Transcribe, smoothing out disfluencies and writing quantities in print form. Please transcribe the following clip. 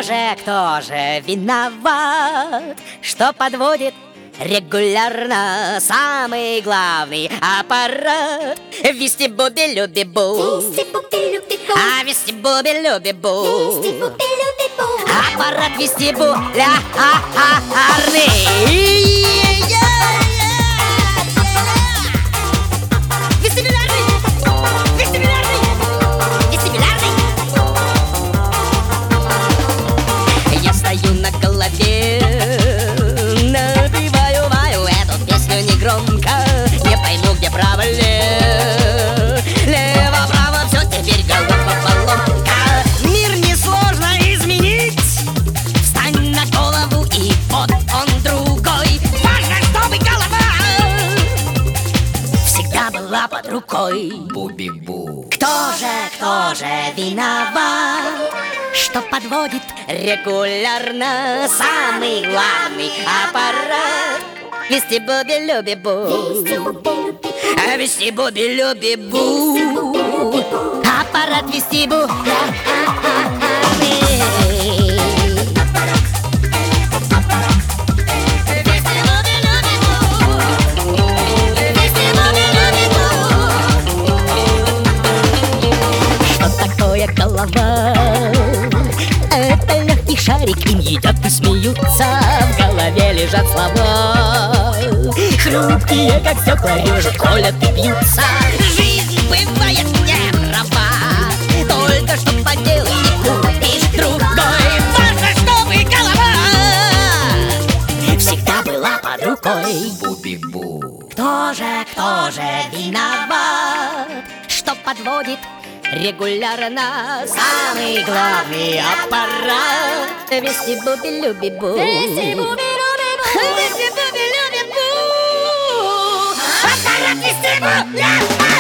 Кто же виноват, что подводит регулярно самый главный аппарат? Вести-буби-люби-бу, а вести-буби-люби-бу, аппарат вестибулярный. Я стою на голове, напеваю эту песню негромко. Не пойму, где право, лево-право, все теперь головоломка. Мир несложно изменить, встань на голову и вот он другой. Важно, чтобы голова всегда была под рукой. Буби-бу. Кто же виноват, что подводит регулярно самый главный аппарат? Вести-буби-люби-бу, а вести-буби-люби-бу, аппарат вестибулярный. Голова — это легкий шарик, им едят и смеются. В голове лежат слова, хрупкие, как стекла, режут, колят и бьются. Жизнь бывает неправа, только что поделай, не купишь другой. Важно, чтобы голова всегда была под рукой. Буби-бу. Кто же виноват, что подводит регулярно самый главный аппарат? Вести-буби-люби-бу, Вести-буби-люби-бу, вести-буби-люби-бу, аппарат вестибулярный.